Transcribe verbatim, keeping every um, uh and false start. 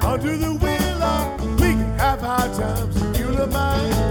under the willow. We can have high times, you'll mind.